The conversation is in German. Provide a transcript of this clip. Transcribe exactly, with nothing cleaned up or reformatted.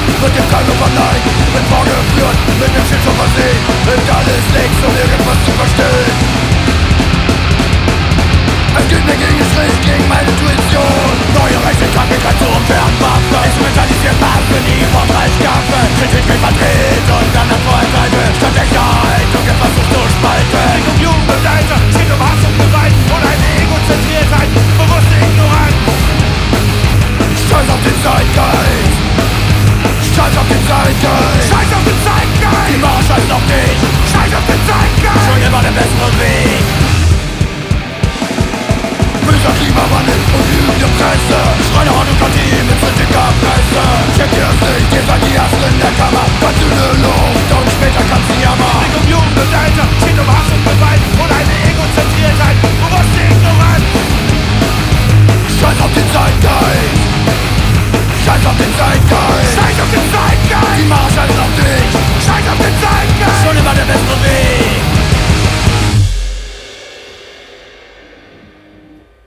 wird dem Kalb verneigt, wird vorgeführt, mit dem Schild schon versehen, ist alles nichts, um irgendwas zu verstehen. Es gibt mir gegen den Strich, gegen meine Intuition. Neue Rechte, Krankheit zu umwerfen, Waffe. Instrumentalisiert Waffen, nie vom Reich Kampfe. Kritik wird verdreht und dann an Vorteile. Statt Echtheit und wird versucht zu spalten. Es geht um Jugendbegleiter, es geht um Hass und Gewalt und eine Egozentriertheit, bewusste Ignoranz. Scheiß auf den Zeitgeist. Scheiß auf den Zeitgeist. Scheiß auf den Zeitgeist. Die Mauer scheißt auf dich. Scheiß auf den Zeitgeist. Schon immer den besseren Weg.